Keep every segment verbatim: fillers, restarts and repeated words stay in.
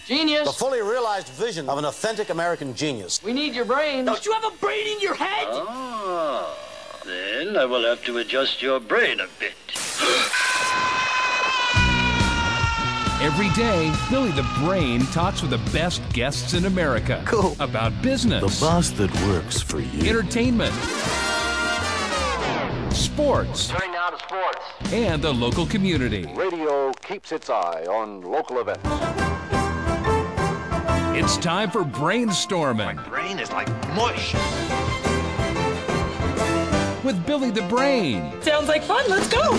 Genius. The fully realized vision of an authentic American genius. We need your brain. Don't you have a brain in your head? Ah, then I will have to adjust your brain a bit. Every day, Billy the Brain talks with the best guests in America. Cool. About business. The boss that works for you. Entertainment. Sports. Turning now to sports. And the local community. Radio keeps its eye on local events. It's time for Brainstorming. My brain is like mush. With Billy the Brain. Sounds like fun. Let's go.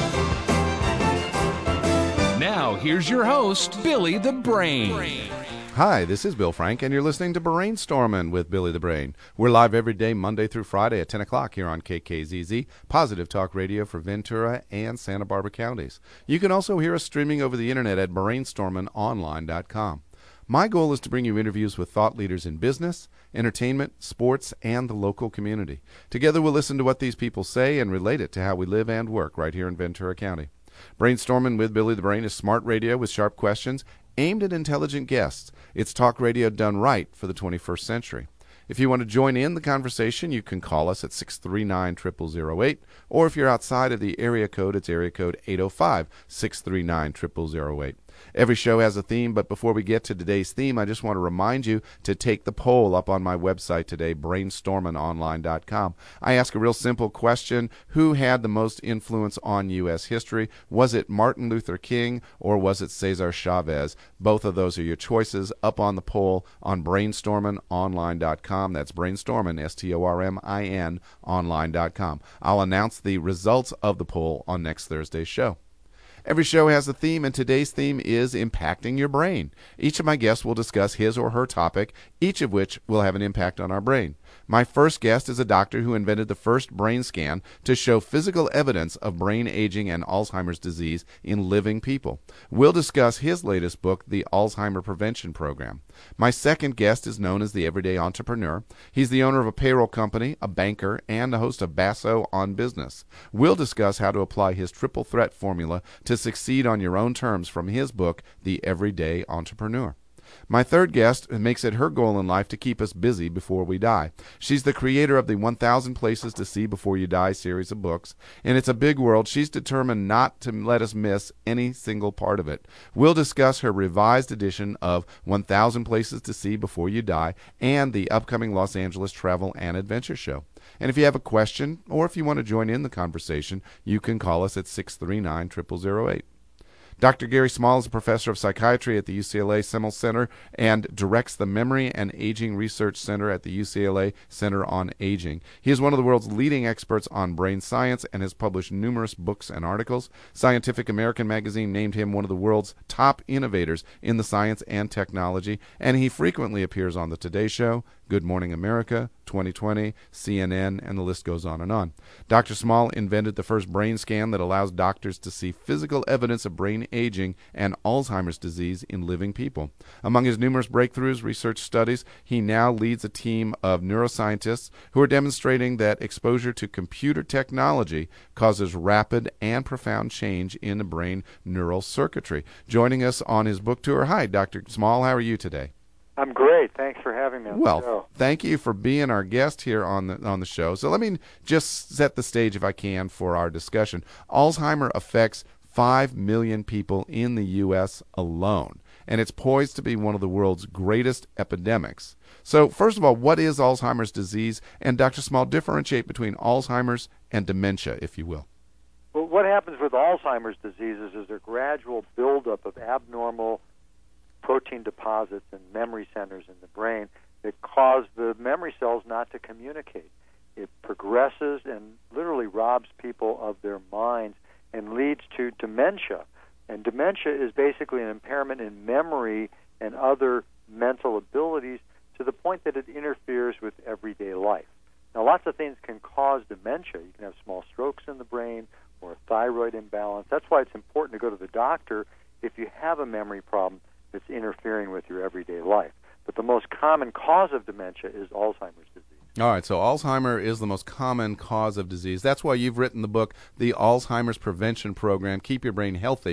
Now, here's your host, Billy the Brain. Hi, this is Bill Frank, and you're listening to Brainstorming with Billy the Brain. We're live every day, Monday through Friday at ten o'clock here on K K Z Z, Positive Talk Radio for Ventura and Santa Barbara counties. You can also hear us streaming over the internet at brainstorming online dot com. My goal is to bring you interviews with thought leaders in business, entertainment, sports, and the local community. Together we'll listen to what these people say and relate it to how we live and work right here in Ventura County. Brainstorming with Billy the Brain is smart radio with sharp questions aimed at intelligent guests. It's talk radio done right for the twenty-first century. If you want to join in the conversation, you can call us at six three nine, zero zero zero eight, or if you're outside of the area code, it's area code eight oh five, six three nine, zero zero zero eight. Every show has a theme, but before we get to today's theme, I just want to remind you to take the poll up on my website today, brainstorming online dot com. I ask a real simple question: who had the most influence on U S history? Was it Martin Luther King or was it Cesar Chavez? Both of those are your choices up on the poll on brainstorming online dot com. That's brainstorming, S T O R M I N, online dot com. I'll announce the results of the poll on next Thursday's show. Every show has a theme, and today's theme is impacting your brain. Each of my guests will discuss his or her topic, each of which will have an impact on our brain. My first guest is a doctor who invented the first brain scan to show physical evidence of brain aging and Alzheimer's disease in living people. We'll discuss his latest book, The Alzheimer Prevention Program. My second guest is known as the Everyday Entrepreneur. He's the owner of a payroll company, a banker, and a host of Basso on Business. We'll discuss how to apply his triple threat formula to succeed on your own terms from his book, The Everyday Entrepreneur. My third guest makes it her goal in life to keep us busy before we die. She's the creator of the one thousand Places to See Before You Die series of books, and it's a big world. She's determined not to let us miss any single part of it. We'll discuss her revised edition of one thousand Places to See Before You Die and the upcoming Los Angeles Travel and Adventure Show. And if you have a question or if you want to join in the conversation, you can call us at six three nine, zero zero zero eight. Doctor Gary Small is a professor of psychiatry at the U C L A Semel Center and directs the Memory and Aging Research Center at the U C L A Center on Aging. He is one of the world's leading experts on brain science and has published numerous books and articles. Scientific American magazine named him one of the world's top innovators in the science and technology, and he frequently appears on The Today Show, Good Morning America, twenty twenty, C N N, and the list goes on and on. Doctor Small invented the first brain scan that allows doctors to see physical evidence of brain aging and Alzheimer's disease in living people. Among his numerous breakthroughs, research studies, he now leads a team of neuroscientists who are demonstrating that exposure to computer technology causes rapid and profound change in the brain neural circuitry. Joining us on his book tour, hi, Doctor Small, how are you today? I'm great. Thanks for having me on well, the show. Thank you for being our guest here on the on the show. So let me just set the stage, if I can, for our discussion. Alzheimer affects five million people in the U S alone, and it's poised to be one of the world's greatest epidemics. So first of all, what is Alzheimer's disease? And Doctor Small, differentiate between Alzheimer's and dementia, if you will. Well, what happens with Alzheimer's diseases is a gradual buildup of abnormal protein deposits in memory centers in the brain that cause the memory cells not to communicate. It progresses and literally robs people of their minds and leads to dementia. And dementia is basically an impairment in memory and other mental abilities to the point that it interferes with everyday life. Now, lots of things can cause dementia. You can have small strokes in the brain or a thyroid imbalance. That's why it's important to go to the doctor if you have a memory problem that's interfering with your everyday life. But the most common cause of dementia is Alzheimer's disease. All right, so Alzheimer is the most common cause of disease. That's why you've written the book, The Alzheimer's Prevention Program, Keep Your Brain Healthy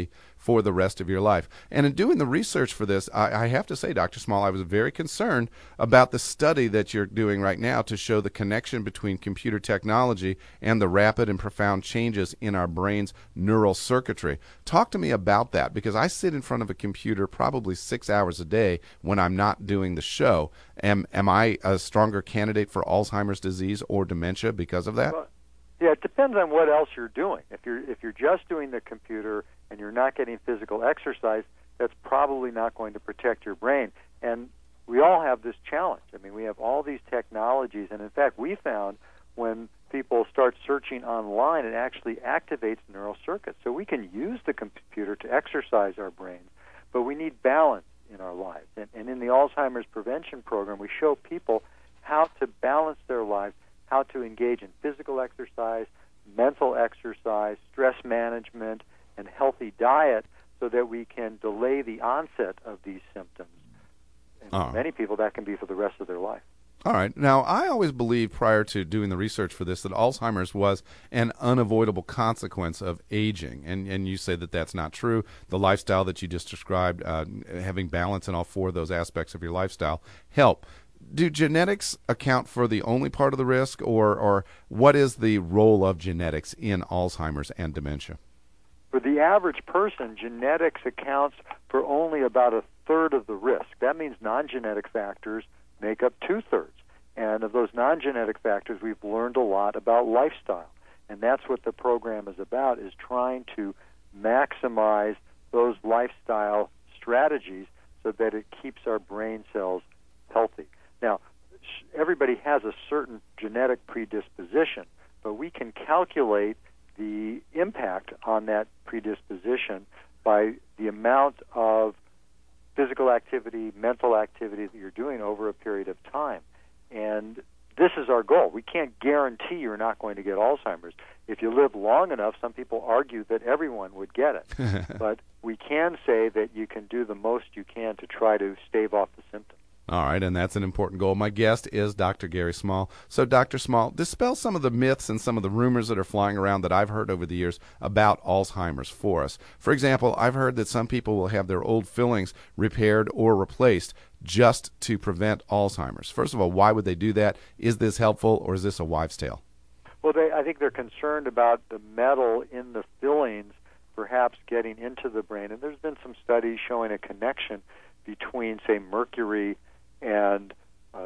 for the rest of your life. And in doing the research for this, I, I have to say, Doctor Small, I was very concerned about the study that you're doing right now to show the connection between computer technology and the rapid and profound changes in our brain's neural circuitry. Talk to me about that, because I sit in front of a computer probably six hours a day when I'm not doing the show. Am, am I a stronger candidate for Alzheimer's disease or dementia because of that? Well, yeah, it depends on what else you're doing. If you're if you're just doing the computer and you're not getting physical exercise, that's probably not going to protect your brain. And we all have this challenge. I mean, we have all these technologies, and in fact, we found when people start searching online, it actually activates neural circuits. So we can use the computer to exercise our brains, but we need balance in our lives. And, and in the Alzheimer's prevention program, we show people how to balance their lives, how to engage in physical exercise, mental exercise, stress management, and healthy diet so that we can delay the onset of these symptoms. And Oh. for many people, that can be for the rest of their life. All right. Now, I always believed prior to doing the research for this that Alzheimer's was an unavoidable consequence of aging, and and you say that that's not true. The lifestyle that you just described, uh, having balance in all four of those aspects of your lifestyle, help. Do genetics account for the only part of the risk, or or what is the role of genetics in Alzheimer's and dementia? For the average person, genetics accounts for only about a third of the risk. That means non-genetic factors make up two-thirds. And of those non-genetic factors, we've learned a lot about lifestyle. And that's what the program is about, is trying to maximize those lifestyle strategies so that it keeps our brain cells healthy. Now, everybody has a certain genetic predisposition, but we can calculate the impact on that predisposition by the amount of physical activity, mental activity that you're doing over a period of time. And this is our goal. We can't guarantee you're not going to get Alzheimer's. If you live long enough, some people argue that everyone would get it. But we can say that you can do the most you can to try to stave off the symptoms. All right, and that's an important goal. My guest is Doctor Gary Small. So, Doctor Small, dispel some of the myths and some of the rumors that are flying around that I've heard over the years about Alzheimer's for us. For example, I've heard that some people will have their old fillings repaired or replaced just to prevent Alzheimer's. First of all, why would they do that? Is this helpful, or is this a wives' tale? Well, they, I think they're concerned about the metal in the fillings perhaps getting into the brain. And there's been some studies showing a connection between, say, mercury and uh,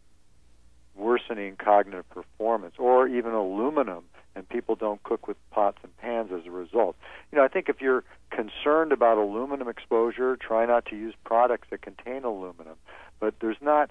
worsening cognitive performance, or even aluminum, and people don't cook with pots and pans as a result. You know, I think if you're concerned about aluminum exposure, try not to use products that contain aluminum. But there's not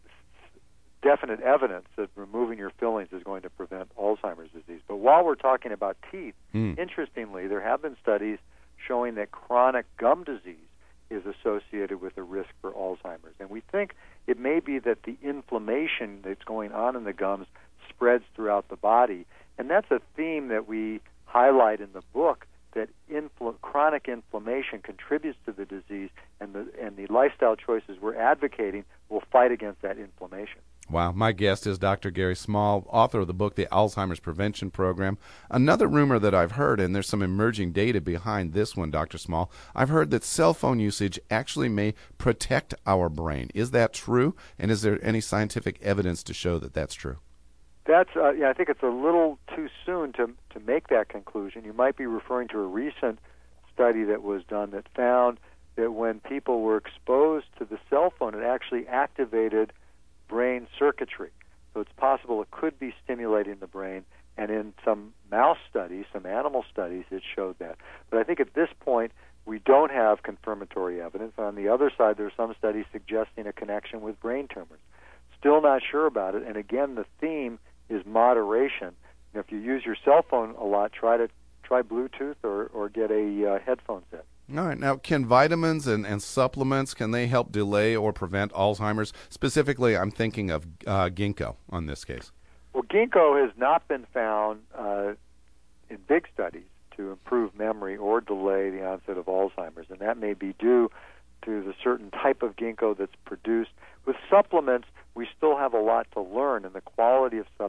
definite evidence that removing your fillings is going to prevent Alzheimer's disease. But while we're talking about teeth, Mm. interestingly, there have been studies showing that chronic gum disease is associated with a risk for Alzheimer's. And we think it may be that the inflammation that's going on in the gums spreads throughout the body. And that's a theme that we highlight in the book, that infl- chronic inflammation contributes to the disease, and the, and the lifestyle choices we're advocating will fight against that inflammation. Wow. My guest is Doctor Gary Small, author of the book, The Alzheimer's Prevention Program. Another rumor that I've heard, and there's some emerging data behind this one, Doctor Small, I've heard that cell phone usage actually may protect our brain. Is that true? And is there any scientific evidence to show that that's true? That's, uh, yeah, I think it's a little too soon to to make that conclusion. You might be referring to a recent study that was done that found that when people were exposed to the cell phone, it actually activated brain circuitry. So it's possible it could be stimulating the brain, and in some mouse studies, some animal studies, it showed that. But I think at this point, we don't have confirmatory evidence. On the other side, there are some studies suggesting a connection with brain tumors. Still not sure about it, and again, the theme is moderation. And if you use your cell phone a lot, try to try Bluetooth or, or get a uh, headphone set. All right. Now, can vitamins and, and supplements, can they help delay or prevent Alzheimer's? Specifically, I'm thinking of uh, ginkgo on this case. Well, ginkgo has not been found uh, in big studies to improve memory or delay the onset of Alzheimer's, and that may be due to the certain type of ginkgo that's produced. With supplements, we still have a lot to learn, and the quality of supplem-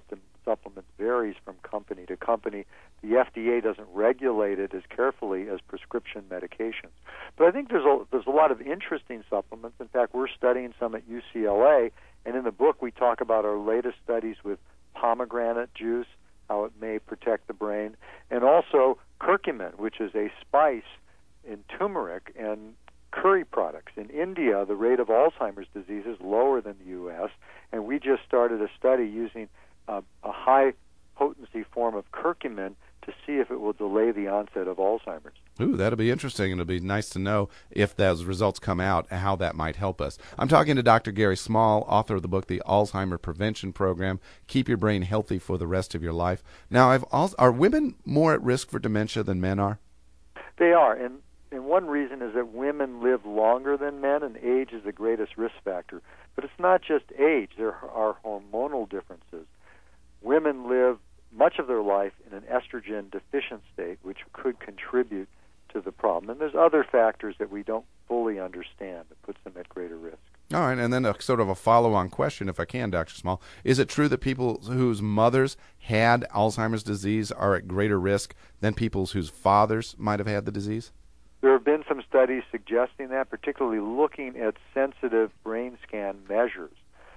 supplements varies from company to company. The F D A doesn't regulate it as carefully as prescription medications. But I think there's a, there's a lot of interesting supplements. In fact, we're studying some at U C L A, and in the book we talk about our latest studies with pomegranate juice, how it may protect the brain, and also curcumin, which is a spice in turmeric and curry products. In India, the rate of Alzheimer's disease is lower than the U S, and we just started a study using uh, a high-potency form of curcumin to see if it will delay the onset of Alzheimer's. Ooh, that'll be interesting, and it'll be nice to know if those results come out, how that might help us. I'm talking to Doctor Gary Small, author of the book, The Alzheimer Prevention Program, Keep Your Brain Healthy for the Rest of Your Life. Now, I've also, are women more at risk for dementia than men are? They are, and, and one reason is that women live longer than men, and age is the greatest risk factor. But it's not just age. There are hormonal differences. Women live much of their life in an estrogen deficient state, which could contribute to the problem. And there's other factors that we don't fully understand that puts them at greater risk. All right, and then a sort of a follow-on question, if I can, Doctor Small. Is it true that people whose mothers had Alzheimer's disease are at greater risk than people whose fathers might have had the disease? There have been some studies suggesting that, particularly looking at sensitive brain scan measures.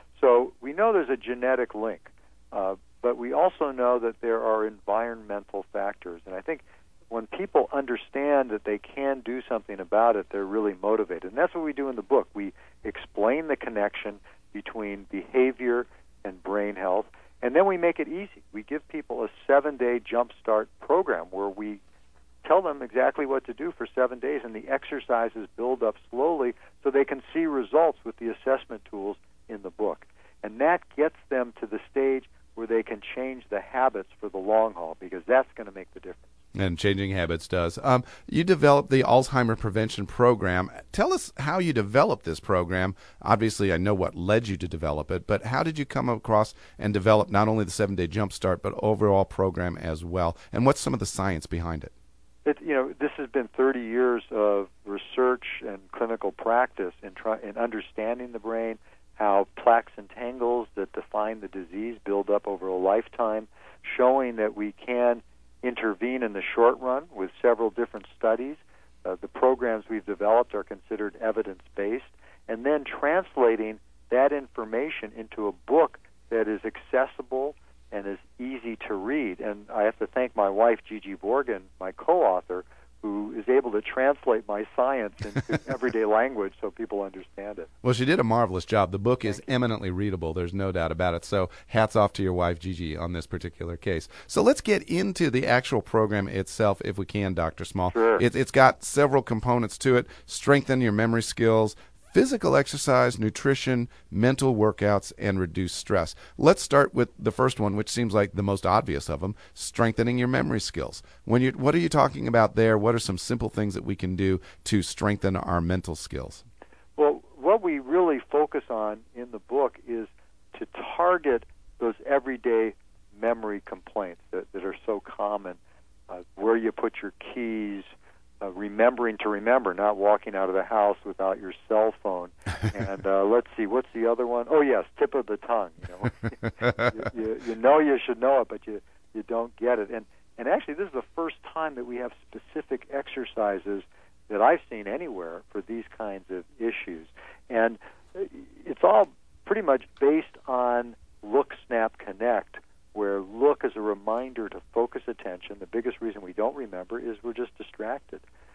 So we know there's a genetic link, uh, but we also know that there are environmental factors. And I think when people understand that they can do something about it, they're really motivated. And that's what we do in the book. We explain the connection between behavior and brain health, and then we make it easy. We give people a seven-day jumpstart program where we tell them exactly what to do for seven days, and the exercises build up slowly so they can see results with the assessment tools in the book. And that gets them to the stage where they can change the habits for the long haul, because that's going to make the difference. And changing habits does. Um, you developed the Alzheimer Prevention Program. Tell us how you developed this program. Obviously, I know what led you to develop it, but how did you come across and develop not only the seven-day jump start, but overall program as well? And what's some of the science behind it? It, you know, this has been thirty years of research and clinical practice in, try, in understanding the brain, how plaques and tangles that define the disease build up over a lifetime, showing that we can intervene in the short run with several different studies. Uh, the programs we've developed are considered evidence-based, and then translating that information into a book that is accessible and is easy to read. And I have to thank my wife, Gigi Borgen, my co-author, who is able to translate my science into everyday language so people understand it. Well, she did a marvelous job. The book is eminently readable. There's no doubt about it. So hats off to your wife, Gigi, on this particular case. So let's get into the actual program itself, if we can, Doctor Small. Sure. It, it's got several components to it. Strengthen your memory skills, physical exercise, nutrition, mental workouts, and reduce stress. Let's start with the first one, which seems like the most obvious of them, strengthening your memory skills. When you, what are you talking about there? What are some simple things that we can do to strengthen our mental skills? Well, what we really focus on in the book is to target those everyday memory complaints that, that are so common, uh, where you put your keys, Uh, remembering to remember, not walking out of the house without your cell phone. And uh, let's see, what's the other one? Oh, yes, tip of the tongue. You know, you, you, you know you should know it, but you, you don't get it. And, and actually, this is the first time that we have specific exercises that I've seen anywhere for these kinds of issues. And it's all pretty much based on Look, Snap, Connect, where look is a reminder to focus attention. The biggest reason we don't remember is we're just distracted.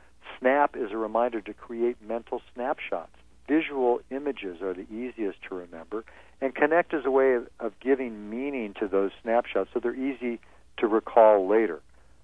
Snap is a reminder to create mental snapshots. Visual images are the easiest to remember. And Connect is a way of, of giving meaning to those snapshots so they're easy to recall later.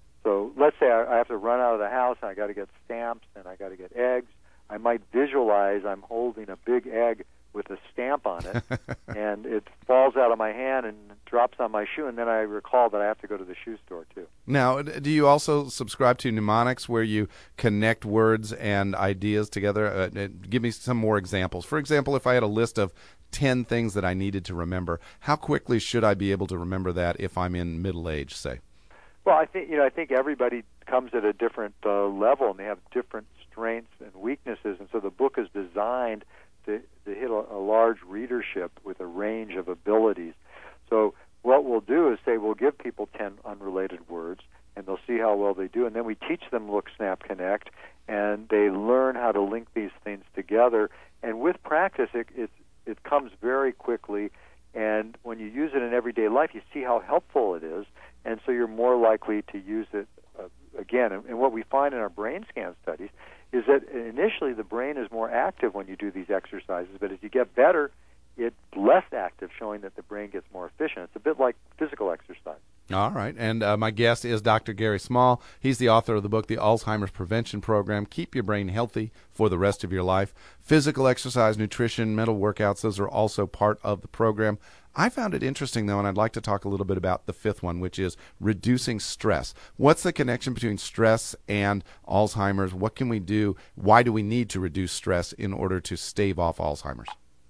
So let's say I, I have to run out of the house and I got to get stamps and I got to get eggs. I might visualize I'm holding a big egg with a stamp on it, and it falls out of my hand and drops on my shoe, and then I recall that I have to go to the shoe store, too. Now, do you also subscribe to mnemonics where you connect words and ideas together? Uh, give me some more examples. For example, if I had a list of ten things that I needed to remember, how quickly should I be able to remember that if I'm in middle age, say? Well, I think you know. I think everybody comes at a different uh, level, and they have different strengths and weaknesses, and so the book is designed to, to hit a, a large readership with a range of abilities. So what we'll do is say we'll give people ten unrelated words, and they'll see how well they do, and then we teach them Look, Snap, Connect, and they learn how to link these things together. And with practice, it it, it comes very quickly, and when you use it in everyday life, you see how helpful it is, and so you're more likely to use it uh, again. And, and what we find in our brain scan studies is that initially the brain is more active when you do these exercises, but as you get better, it's less active, showing that the brain gets more efficient. It's a bit like physical exercise. All right, and uh, my guest is Doctor Gary Small. He's the author of the book, The Alzheimer's Prevention Program. Keep your brain healthy for the rest of your life. Physical exercise, nutrition, mental workouts, those are also part of the program. I found it interesting, though, and I'd like to talk a little bit about the fifth one, which is reducing stress. What's the connection between stress and Alzheimer's? What can we do? Why do we need to reduce stress in order to stave off Alzheimer's?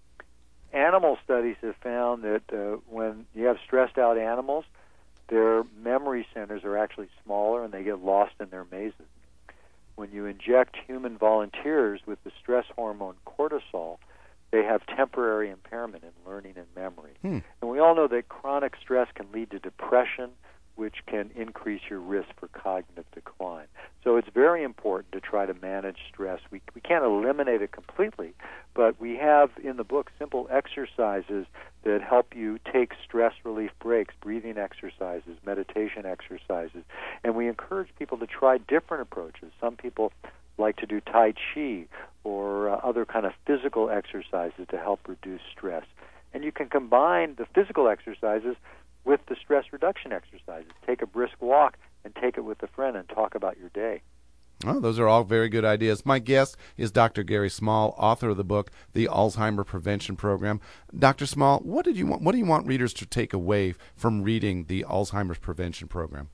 Animal studies have found that uh, when you have stressed out animals, their memory centers are actually smaller and they get lost in their mazes. When you inject human volunteers with the stress hormone cortisol, they have temporary impairment in learning and memory. Hmm. And we all know that chronic stress can lead to depression, which can increase your risk for cognitive decline. So it's very important to try to manage stress. We we can't eliminate it completely, but we have in the book simple exercises that help you take stress relief breaks, breathing exercises, meditation exercises, and we encourage people to try different approaches. Some people like to do Tai Chi or uh, other kind of physical exercises to help reduce stress. And you can combine the physical exercises with the stress reduction exercises. Take a brisk walk and take it with a friend and talk about your day. Oh, those are all very good ideas. My guest is Doctor Gary Small, author of the book, The Alzheimer Prevention Program. Doctor Small, what did you want, what do you want readers to take away from reading the Alzheimer's Prevention Program?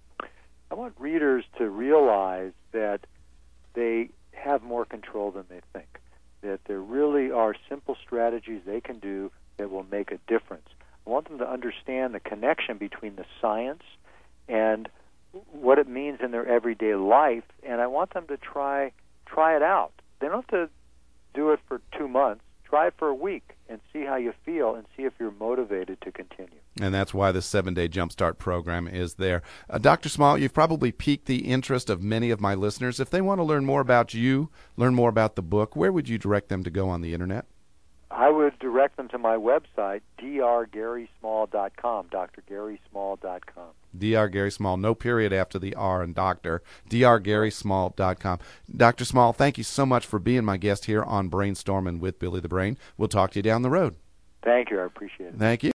I want readers to realize that they have more control than they think, that there really are simple strategies they can do that will make a difference. I want them to understand the connection between the science and what it means in their everyday life, and I want them to try try it out. They don't have to do it for two months. Try it for a week and see how you feel and see if you're motivated to continue. And that's why the seven-day Jumpstart program is there. Uh, Doctor Small, you've probably piqued the interest of many of my listeners. If they want to learn more about you, learn more about the book, where would you direct them to go on the Internet? I would direct them to my website, d r gary small dot com, d r gary small dot com. D R Gary Small, no period after the R in doctor, d r gary small dot com. Doctor Small, thank you so much for being my guest here on Brainstorming with Billy the Brain. We'll talk to you down the road. Thank you. I appreciate it. Thank you.